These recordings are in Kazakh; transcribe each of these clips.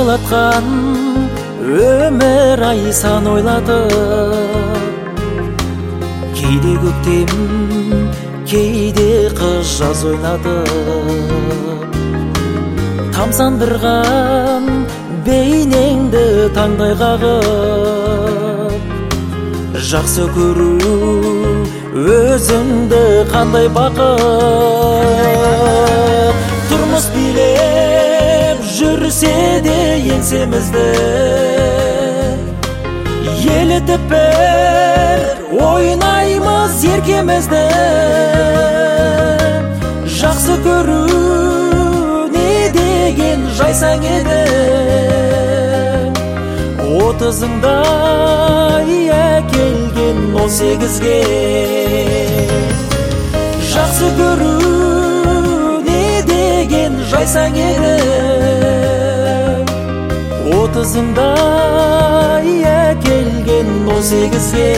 ойлаткан өмір ай сан ойлатып, кейде көктем, кейде қыс жаз ойнатып, тамсандырған бейнеңді таңдай қағып, жақсы көру өзіңді қандай бақыт. Тұрмыс билеп жүрсе де еңсемізді, елітіп бір ойнаймыз еркемізді. Жақсы көру не деген жайсаң еді, 30-ыңда келген 18-ге. Жақсы көру не деген жайсаң еді, 30-ыңда келген 18-ге.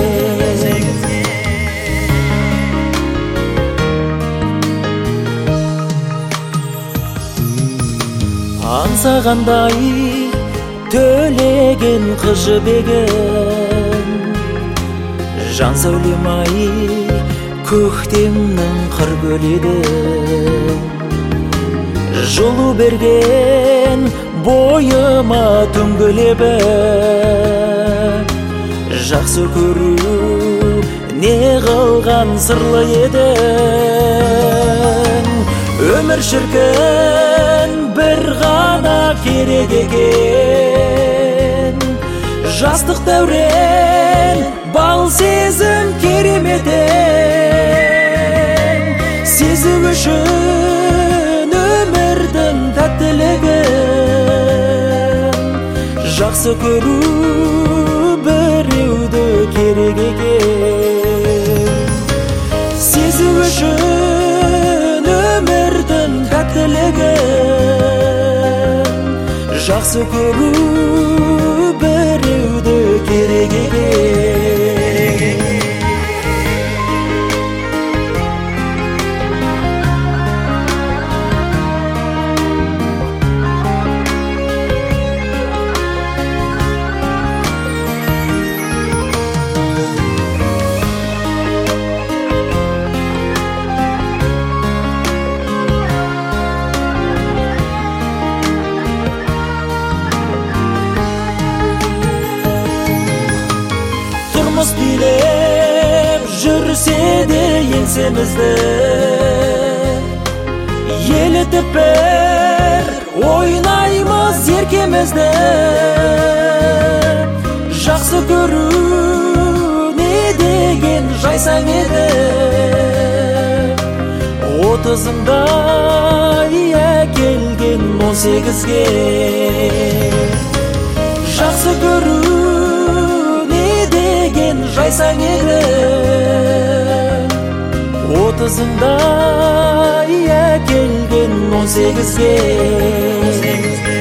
Аңсағандай төлеген қыз жібегін, жан сәулем-ай көктемнің қыр гүледің. Жылу берген бойыма түнгі лебі, жақсы көру не қылған сырлы едің. Өмір шіркін бір ғана керек екен, жастық дәурен бал сезім кереметін. Сезу үшін өмірдің тәттілігін, жақсы көру біреуді керек екен. Сезу үшін өмірдің тәттілігін, жақсы көру біреуді керек екен. Тұрмыс билеп жүрсе де еңсемізді, елітіп бір ойнаймыз еркемізді. Жақсы көру не деген жайсаң еді, 30-ыңда келген 18-ге. Жақсы көру жайсаң еді, 30-ыңда келген 18-ге.